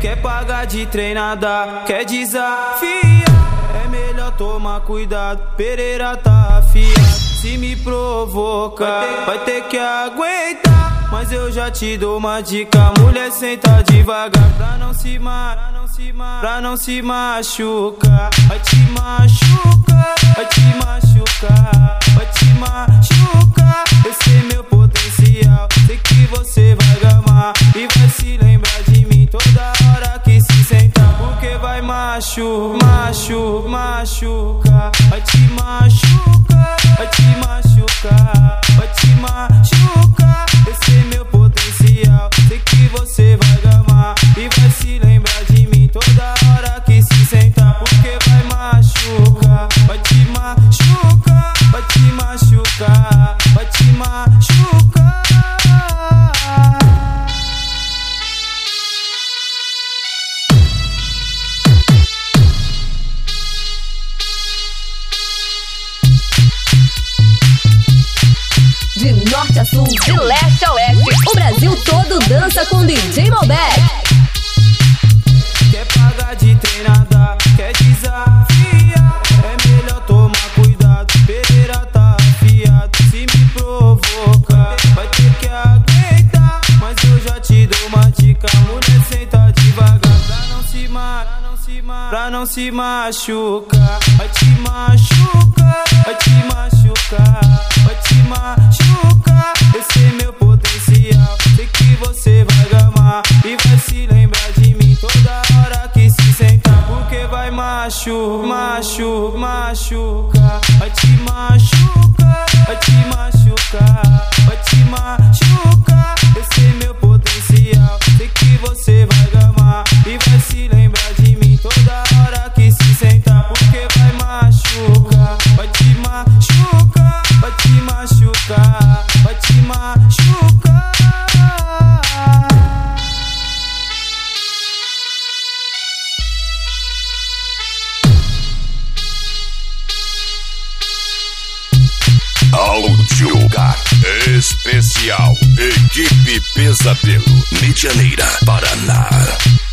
Quer pagar de treinada, quer desafiar. É melhor tomar cuidado, Pereira tá afiado. Se me provocar, vai ter que aguentar. Mas eu já te dou uma dica, mulher, senta devagar pra não se machucar. Vai te machucar, vai te machucar, vai te machucar. Esse é meu potencial, sei que você vai gamar e vai se lembrar de mim toda hora que se sentar. Porque vai machucar, vai te machucar, vai te machucar, vai te machucar. Esse é meu potencial, sei que você vai gamar e vai se lembrar de mim toda hora que se sentar. Porque vai machucar, vai te machucar, vai te machucar, vai te machucar. De norte a sul, de leste a oeste, o Brasil todo dança com DJ Malbec. Quer pagar de treinada, quer desafiar. É melhor tomar cuidado, Pereira tá afiado. Se me provocar, vai ter que aguentar. Mas eu já te dou uma dica, mulher, senta devagar pra não se machucar. Vai te machucar, vai te machucar, vai te machucar. Esse é meu potencial, sei que você vai gamar e vai se lembrar de mim toda hora que se sentar. Porque vai machucar, vai te machucar, vai te machucar, vai te machucar. Esse é meu potencial, sei que você vai gamar e vai se lembrar de mim toda hora que se sentar. Porque vai machucar, vai te machucar, vai te machucar, vai te machucar. Audiogar especial, equipe Pesadelo, Medianeira, Paraná.